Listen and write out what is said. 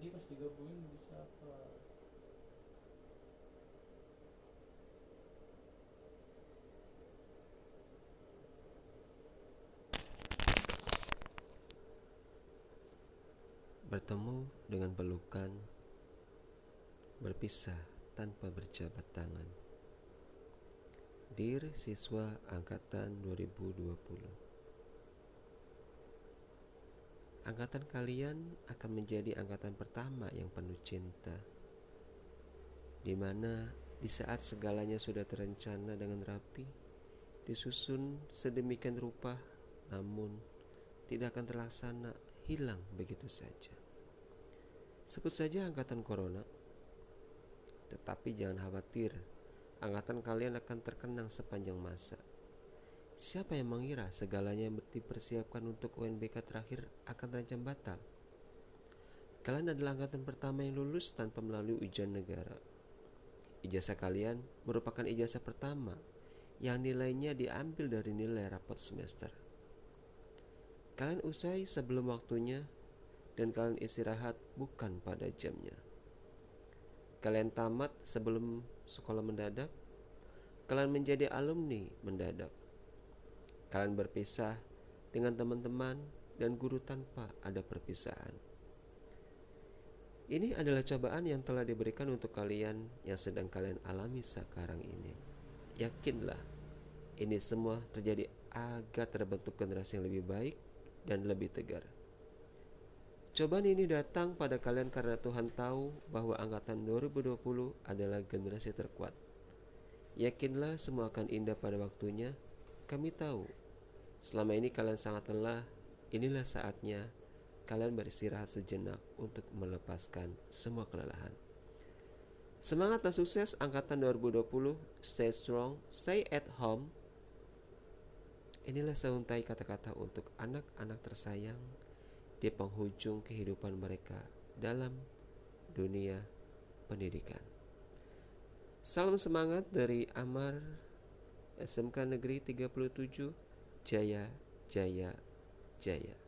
Tadi pas digabungin bisa apa? Bertemu dengan pelukan, berpisah tanpa berjabat tangan. Dear siswa angkatan 2020, angkatan kalian akan menjadi angkatan pertama yang penuh cinta, di mana di saat segalanya sudah terencana dengan rapi, disusun sedemikian rupa, namun tidak akan terlaksana, hilang begitu saja. Sebut saja angkatan corona, tetapi jangan khawatir, angkatan kalian akan terkenang sepanjang masa. Siapa yang mengira segalanya yang dipersiapkan untuk UNBK terakhir akan terancam batal? Kalian adalah angkatan pertama yang lulus tanpa melalui ujian negara. Ijazah kalian merupakan ijazah pertama yang nilainya diambil dari nilai rapot semester. Kalian usai sebelum waktunya dan kalian istirahat bukan pada jamnya. Kalian tamat sebelum sekolah mendadak. Kalian menjadi alumni mendadak. Kalian berpisah dengan teman-teman dan guru tanpa ada perpisahan. Ini adalah cobaan yang telah diberikan untuk kalian yang sedang kalian alami sekarang ini. Yakinlah, ini semua terjadi agar terbentuk generasi yang lebih baik dan lebih tegar. Cobaan ini datang pada kalian karena Tuhan tahu bahwa angkatan 2020 adalah generasi terkuat. Yakinlah semua akan indah pada waktunya. Kami tahu selama ini kalian sangat lelah. Inilah saatnya kalian beristirahat sejenak untuk melepaskan semua kelelahan. Semangat dan sukses angkatan 2020. Stay strong, stay at home. Inilah seuntai kata-kata untuk anak-anak tersayang di penghujung kehidupan mereka dalam dunia pendidikan. Salam semangat dari Amar, SMK Negeri 37, Jaya, Jaya, Jaya.